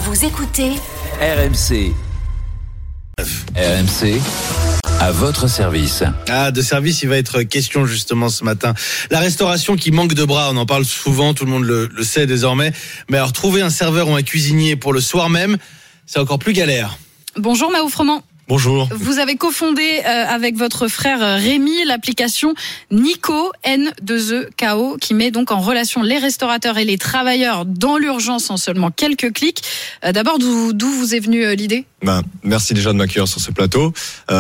Vous écoutez RMC. RMC, à votre service. De service, il va être question justement ce matin. La restauration qui manque de bras, on en parle souvent, tout le monde le sait désormais. Mais alors, trouver un serveur ou un cuisinier pour le soir même, c'est encore plus galère. Bonjour Maouf Roman. Bonjour. Vous avez cofondé avec votre frère Rémi l'application Nico, N2EKO, qui met donc en relation les restaurateurs et les travailleurs dans l'urgence en seulement quelques clics. D'abord, d'où vous est venue l'idée ? Merci déjà de m'accueillir sur ce plateau.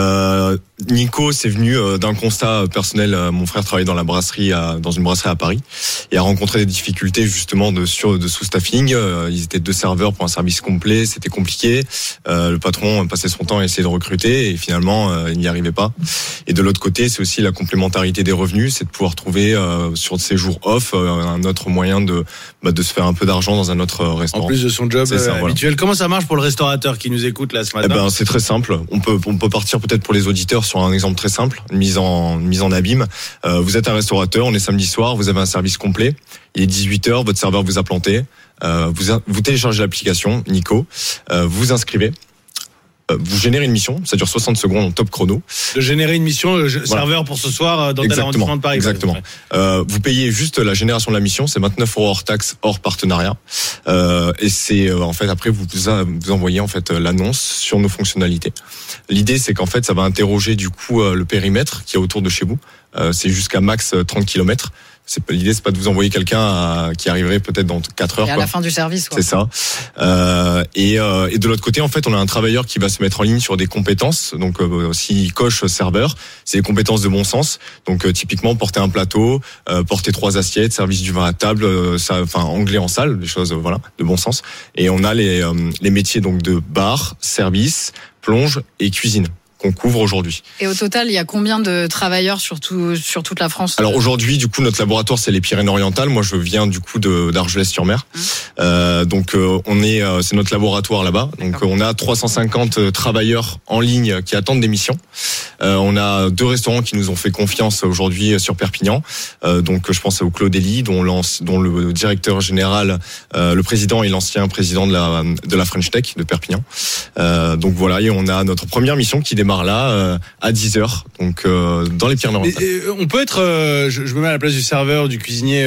Nico, c'est venu d'un constat personnel. Mon frère travaillait dans dans une brasserie à Paris et a rencontré des difficultés justement de sous-staffing. Ils étaient 2 serveurs pour un service complet, c'était compliqué. Le patron passait son temps à essayer de recruter et finalement il n'y arrivait pas. Et de l'autre côté, c'est aussi la complémentarité des revenus, c'est de pouvoir trouver sur ses jours off un autre moyen de se faire un peu d'argent dans un autre restaurant. En plus de son job habituel. Voilà. Comment ça marche pour le restaurateur qui nous écoute là ce matin ? C'est très simple. On peut partir peut-être pour les auditeurs sur un exemple très simple, une mise en abîme. Vous êtes un restaurateur, on est samedi soir, vous avez un service complet. Il est 18h, votre serveur vous a planté. Vous téléchargez l'application Nico, vous vous inscrivez. Vous générez une mission, ça dure 60 secondes en top chrono. De générer une mission, serveur pour ce soir dans tel arrondissement de Paris. Exactement. Vous payez juste la génération de la mission, c'est 29 € hors taxe, hors partenariat. Et c'est en fait après vous envoyez en fait l'annonce sur nos fonctionnalités. L'idée c'est qu'en fait ça va interroger du coup le périmètre qui est autour de chez vous. C'est jusqu'à max 30 km. L'idée, c'est pas de vous envoyer quelqu'un qui arriverait peut-être dans 4 heures. Et à la fin du service, quoi. C'est ça. Et de l'autre côté, en fait, on a un travailleur qui va se mettre en ligne sur des compétences. Donc, s'il coche serveur, c'est des compétences de bon sens. Donc, typiquement, porter un plateau, porter 3 assiettes, service du vin à table, anglais en salle, des choses, de bon sens. Et on a les métiers donc de bar, service, plonge et cuisine qu'on couvre aujourd'hui. Et au total, il y a combien de travailleurs sur toute la France ? Alors aujourd'hui, du coup, notre laboratoire, c'est les Pyrénées-Orientales. Moi, je viens du coup d'Argelès-sur-Mer. C'est notre laboratoire là-bas. Donc, on a 350 travailleurs en ligne qui attendent des missions. On a 2 restaurants qui nous ont fait confiance aujourd'hui sur Perpignan. Donc, je pense au Clos d'Ely, dont le directeur général, le président et l'ancien président de la French Tech de Perpignan. Donc voilà, et on a notre première mission qui démarre là à 10h, donc dans les Pyrénées-Orientales. On peut être, je me mets à la place du serveur, du cuisinier.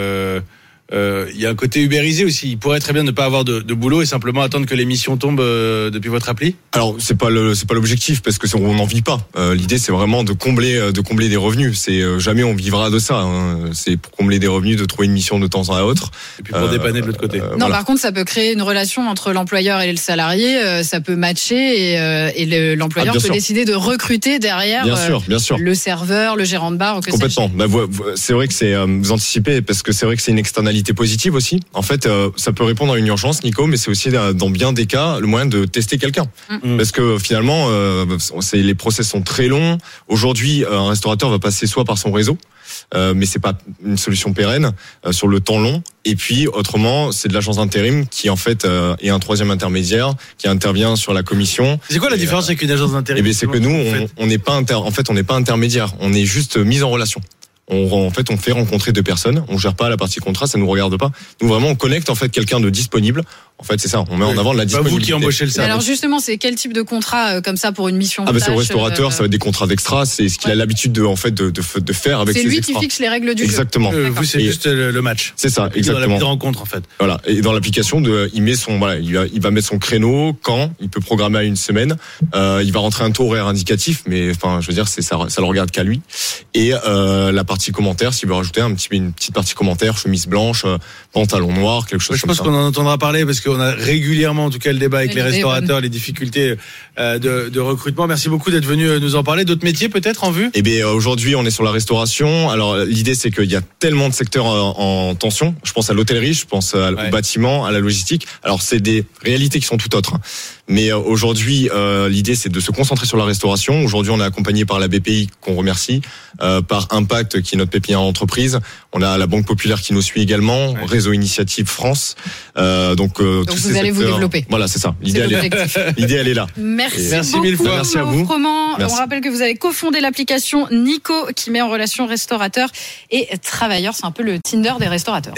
Il y a un côté ubérisé aussi. Il pourrait très bien ne pas avoir de boulot et simplement attendre que les missions tombent depuis votre appli. Alors c'est pas l'objectif parce que on n'en vit pas. L'idée c'est vraiment de combler des revenus. C'est jamais on vivra de ça. C'est pour combler des revenus, de trouver une mission de temps à autre. Et puis pour dépanner de l'autre côté. Par contre ça peut créer une relation entre l'employeur et le salarié. Ça peut matcher et l'employeur peut décider de recruter derrière. Bien sûr. Le serveur, le gérant de bar. Complètement. C'est vrai que vous anticipez parce que c'est vrai que c'est une externalité positive aussi. En fait, ça peut répondre à une urgence, Nico, mais c'est aussi dans bien des cas le moyen de tester quelqu'un. Parce que finalement, les process sont très longs. Aujourd'hui, un restaurateur va passer soit par son réseau, mais c'est pas une solution pérenne sur le temps long. Et puis autrement, c'est de l'agence d'intérim qui en fait est un troisième intermédiaire qui intervient sur la commission. C'est quoi la différence avec une agence d'intérim ? C'est que nous, on n'est pas intermédiaire. On est juste mis en relation. On fait rencontrer 2 personnes. On gère pas la partie contrat, ça nous regarde pas. Nous vraiment, on connecte en fait quelqu'un de disponible. En fait, c'est ça. On met en avant de la disponibilité. Pas vous qui embauchez le service. Alors justement, c'est quel type de contrat comme ça pour une mission de tâche, c'est au restaurateur, ça va être des contrats d'extra. C'est ce qu'il a l'habitude de faire avec ses extras. C'est lui qui fixe les règles du jeu. Exactement. Vous, c'est juste le match. C'est ça, exactement. Dans la mise de rencontre, en fait. Voilà. Et dans l'application, il va mettre son créneau quand il peut programmer à une semaine. Il va rentrer un taux horaire indicatif, mais je veux dire, ça le regarde qu'à lui. Et la partie commentaire, s'il veut rajouter une petite partie commentaire, chemise blanche, pantalon noir, quelque chose comme ça. Je pense qu'on en entendra parler parce qu'on a régulièrement en tout cas le débat avec les restaurateurs, les difficultés de recrutement. Merci beaucoup d'être venu nous en parler. D'autres métiers peut-être en vue ? Aujourd'hui on est sur la restauration. Alors l'idée c'est qu'il y a tellement de secteurs en tension. Je pense à l'hôtellerie, je pense au bâtiment, à la logistique. Alors c'est des réalités qui sont tout autres. Mais aujourd'hui l'idée c'est de se concentrer sur la restauration. Aujourd'hui on est accompagné par la BPI qu'on remercie, par Impact qui est notre pépinière entreprise. On a la Banque Populaire qui nous suit également, Réseau Initiative France. Donc vous allez vous développer. Voilà, c'est ça. L'idée elle est là. Merci mille fois. Merci à vous. On rappelle que vous avez cofondé l'application Nico qui met en relation restaurateurs et travailleurs. C'est un peu le Tinder des restaurateurs.